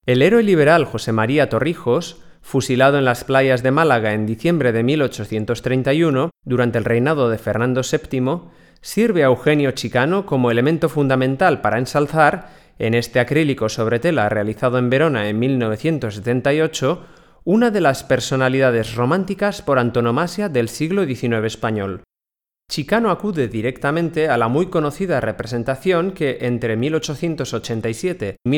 El héroe liberal José María Torrijos, fusilado en las playas de Málaga en diciembre de 1831, durante el reinado de Fernando VII, sirve a Eugenio Chicano como elemento fundamental para ensalzar, en este acrílico sobre tela realizado en Verona en 1978, una de las personalidades románticas por antonomasia del siglo XIX español. Chicano acude directamente a la muy conocida representación que entre 1887 y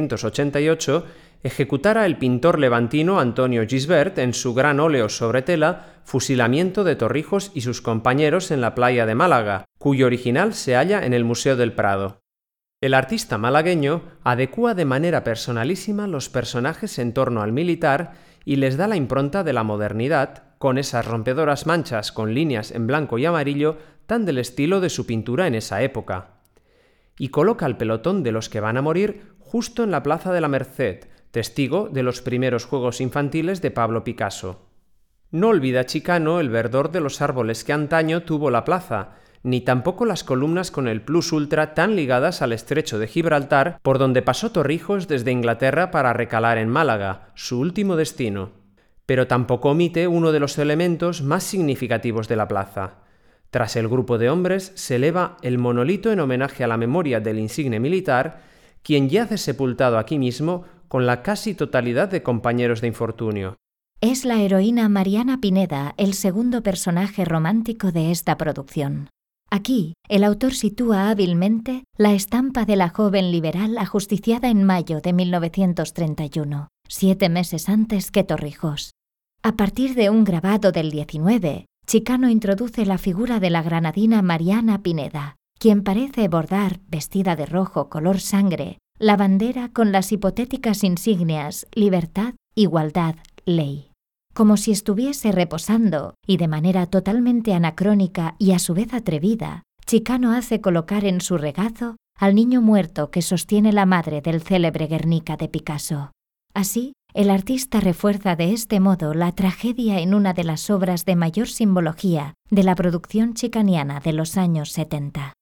1888 ejecutara el pintor levantino Antonio Gisbert en su gran óleo sobre tela Fusilamiento de Torrijos y sus compañeros en la playa de Málaga, cuyo original se halla en el Museo del Prado. El artista malagueño adecúa de manera personalísima los personajes en torno al militar y les da la impronta de la modernidad, con esas rompedoras manchas con líneas en blanco y amarillo tan del estilo de su pintura en esa época. Y coloca al pelotón de los que van a morir justo en la Plaza de la Merced, testigo de los primeros juegos infantiles de Pablo Picasso. No olvida Chicano el verdor de los árboles que antaño tuvo la plaza, ni tampoco las columnas con el plus ultra tan ligadas al estrecho de Gibraltar, por donde pasó Torrijos desde Inglaterra para recalar en Málaga, su último destino. Pero tampoco omite uno de los elementos más significativos de la plaza. Tras el grupo de hombres se eleva el monolito en homenaje a la memoria del insigne militar, quien yace sepultado aquí mismo con la casi totalidad de compañeros de infortunio. Es la heroína Mariana Pineda el segundo personaje romántico de esta producción. Aquí, el autor sitúa hábilmente la estampa de la joven liberal ajusticiada en mayo de 1931, 7 meses antes que Torrijos. A partir de un grabado del 19, Chicano introduce la figura de la granadina Mariana Pineda, quien parece bordar, vestida de rojo color sangre, la bandera con las hipotéticas insignias Libertad, Igualdad, Ley. Como si estuviese reposando, y de manera totalmente anacrónica y a su vez atrevida, Chicano hace colocar en su regazo al niño muerto que sostiene la madre del célebre Guernica de Picasso. Así, el artista refuerza de este modo la tragedia en una de las obras de mayor simbología de la producción chicaniana de los años 70.